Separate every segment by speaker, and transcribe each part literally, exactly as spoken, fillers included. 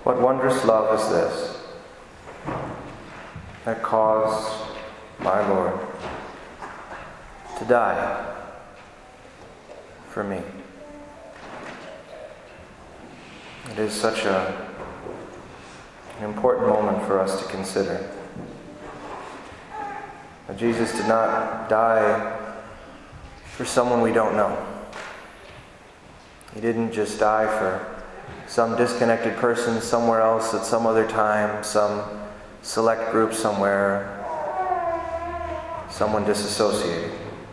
Speaker 1: What wondrous love is this that caused my Lord to die for me. It is such a, an important moment for us to consider. That Jesus did not die for someone we don't know. He didn't just die for some disconnected person somewhere else at some other time, some select group somewhere, someone disassociated.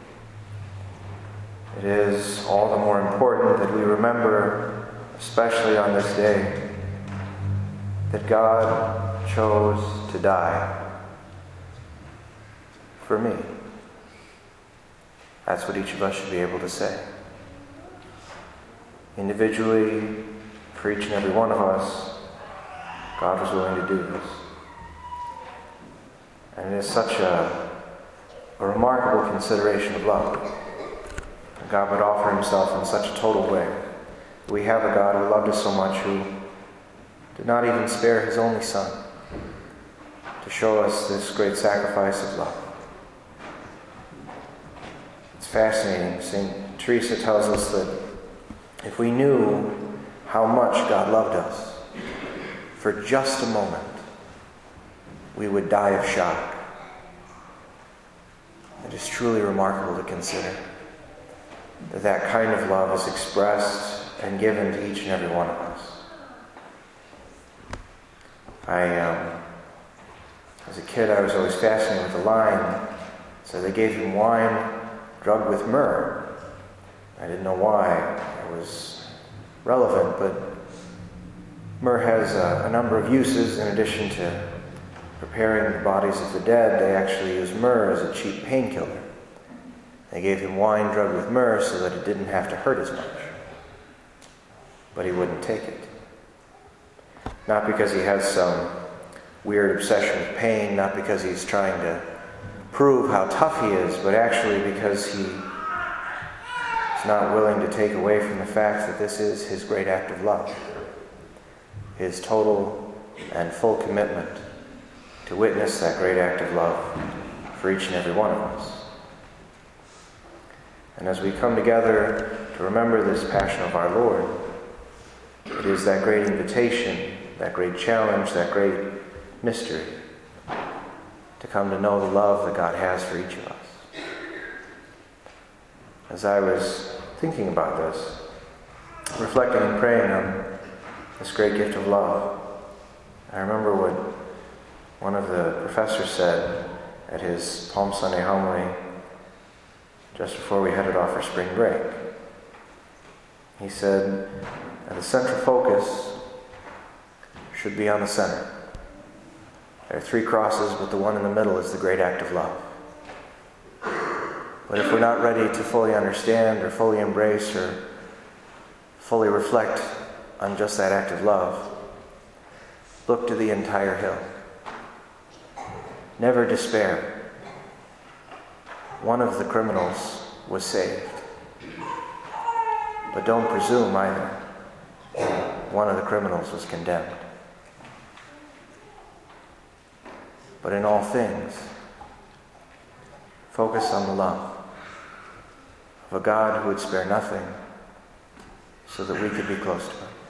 Speaker 1: It is all the more important that we remember, especially on this day, that God chose to die for me. That's what each of us should be able to say. Individually, for each and every one of us, God was willing to do this. And it is such a, a remarkable consideration of love. That God would offer himself in such a total way. We have a God who loved us so much, who did not even spare his only Son to show us this great sacrifice of love. It's fascinating. Saint Teresa tells us that if we knew how much God loved us, for just a moment, we would die of shock. It is truly remarkable to consider that that kind of love is expressed and given to each and every one of us. I, um, as a kid, I was always fascinated with the line, so they gave him wine drugged with myrrh. I didn't know why it was relevant, but myrrh has a, a number of uses. In addition to preparing the bodies of the dead, they actually use myrrh as a cheap painkiller. They gave him wine drugged with myrrh so that it didn't have to hurt as much. But he wouldn't take it. Not because he has some weird obsession with pain, not because he's trying to prove how tough he is, but actually because he is not willing to take away from the fact that this is his great act of love. His total and full commitment to witness that great act of love for each and every one of us. And as we come together to remember this passion of our Lord, it is that great invitation, that great challenge, that great mystery to come to know the love that God has for each of us. As I was thinking about this, reflecting and praying on this great gift of love, I remember what one of the professors said at his Palm Sunday homily just before we headed off for spring break. He said that the central focus should be on the center. There are three crosses, but the one in the middle is the great act of love. But if we're not ready to fully understand or fully embrace or fully reflect on just that act of love, look to the entire hill. Never despair. One of the criminals was saved. But don't presume either. One of the criminals was condemned. But in all things, focus on the love of a God who would spare nothing so that we could be close to him.